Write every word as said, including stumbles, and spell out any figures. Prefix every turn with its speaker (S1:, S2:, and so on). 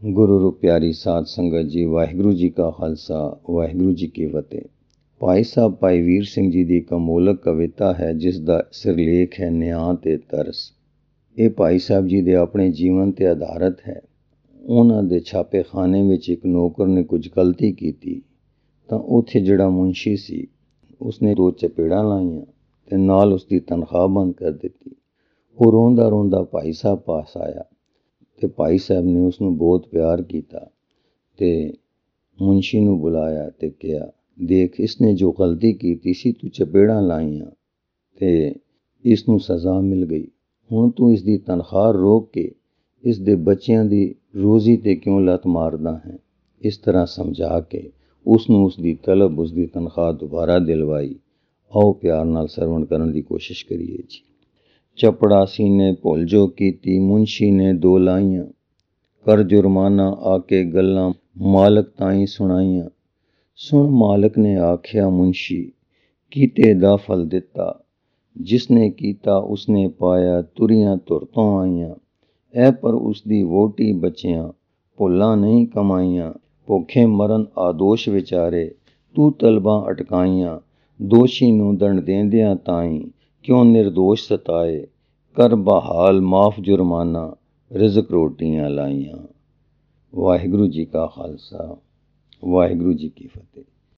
S1: ਗੁਰੂ ਰੂਪ ਪਿਆਰੀ ਸਾਧ ਸੰਗਤ ਜੀ, ਵਾਹਿਗੁਰੂ ਜੀ ਕਾ ਖਾਲਸਾ, ਵਾਹਿਗੁਰੂ ਜੀ ਕੀ ਫਤਿਹ। ਭਾਈ ਸਾਹਿਬ ਭਾਈ ਵੀਰ ਸਿੰਘ ਜੀ ਦੀ ਇੱਕ ਅਮੋਲਕ ਕਵਿਤਾ ਹੈ ਜਿਸ ਦਾ ਸਿਰਲੇਖ ਹੈ ਨਿਆਂ ਤੇ ਤਰਸ। ਇਹ ਭਾਈ ਸਾਹਿਬ ਜੀ ਦੇ ਆਪਣੇ ਜੀਵਨ ਤੇ ਆਧਾਰਿਤ ਹੈ। ਉਹਨਾਂ ਦੇ ਛਾਪੇਖਾਨੇ ਵਿੱਚ ਇੱਕ ਨੌਕਰ ਨੇ ਕੁਝ ਗਲਤੀ ਕੀਤੀ ਤਾਂ ਉੱਥੇ ਜਿਹੜਾ ਮੁਨਸ਼ੀ ਸੀ ਉਸਨੇ ਦੋ ਚਪੇੜਾਂ ਲਾਈਆਂ ਤੇ ਨਾਲ ਉਸਦੀ ਤਨਖਾਹ ਬੰਦ ਕਰ ਦਿੱਤੀ। ਉਹ ਰੋਂਦਾ ਰੋਂਦਾ ਭਾਈ ਸਾਹਿਬ ਪਾਸ ਆਇਆ ਤੇ ਭਾਈ ਸਾਹਿਬ ਨੇ ਉਸਨੂੰ ਬਹੁਤ ਪਿਆਰ ਕੀਤਾ ਤੇ ਮੁਨਸ਼ੀ ਨੂੰ ਬੁਲਾਇਆ ਤੇ ਕਿਹਾ, ਦੇਖ, ਇਸਨੇ ਜੋ ਗਲਤੀ ਕੀਤੀ ਸੀ, ਤੂੰ ਚਪੇੜਾਂ ਲਾਈਆਂ ਤੇ ਇਸ ਨੂੰ ਸਜ਼ਾ ਮਿਲ ਗਈ। ਹੁਣ ਤੂੰ ਇਸ ਦੀ ਤਨਖਾਹ ਰੋਕ ਕੇ ਇਸ ਦੇ ਬੱਚਿਆਂ ਦੀ ਰੋਜ਼ੀ ਤੇ ਕਿਉਂ ਲੱਤ ਮਾਰਦਾ ਹੈ? ਇਸ ਤਰ੍ਹਾਂ ਸਮਝਾ ਕੇ ਉਸ ਨੂੰ ਉਸ ਦੀ ਤਲਬ, ਉਸ ਦੀ ਤਨਖਾਹ ਦੁਬਾਰਾ ਦਿਲਵਾਈ। ਆਓ ਪਿਆਰ ਨਾਲ ਸਰਵਣ ਕਰਨ ਦੀ ਕੋਸ਼ਿਸ਼ ਕਰੀਏ ਜੀ। ਚਪੜਾਸੀ ਨੇ ਭੁੱਲ ਜੋ ਕੀਤੀ, ਮੁਨਸ਼ੀ ਨੇ ਦੋ ਲਾਈਆਂ, ਕਰ ਜੁਰਮਾਨਾ ਆ ਕੇ ਗੱਲਾਂ ਮਾਲਕ ਤਾਈਂ ਸੁਣਾਈਆਂ। ਸੁਣ ਮਾਲਕ ਨੇ ਆਖਿਆ ਮੁਨਸ਼ੀ, ਕੀਤੇ ਦਾ ਫਲ ਦਿੱਤਾ, ਜਿਸਨੇ ਕੀਤਾ ਉਸਨੇ ਪਾਇਆ, ਤੁਰੀਆਂ ਧੁਰ ਤੋਂ ਆਈਆਂ। ਐ ਪਰ ਉਸਦੀ ਵੋਟੀ ਬੱਚਿਆਂ ਭੁੱਲਾਂ ਨਹੀਂ ਕਮਾਈਆਂ, ਭੁੱਖੇ ਮਰਨ ਆਦੋਸ਼ ਵਿਚਾਰੇ, ਤੂੰ ਤਲਬਾਂ ਅਟਕਾਈਆਂ। ਦੋਸ਼ੀ ਨੂੰ ਦੰਡ ਦੇਂਦਿਆਂ ਤਾਈਂ ਕਿਉਂ ਨਿਰਦੋਸ਼ ਸਤਾਏ, ਕਰ ਬਹਾਲ ਮਾਫ ਜੁਰਮਾਨਾ, ਰਿਜ਼ਕ ਰੋਟੀਆਂ ਲਾਈਆਂ। ਵਾਹਿਗੁਰੂ ਜੀ ਕਾ ਖਾਲਸਾ, ਵਾਹਿਗੁਰੂ ਜੀ ਕੀ ਫਤਿਹ।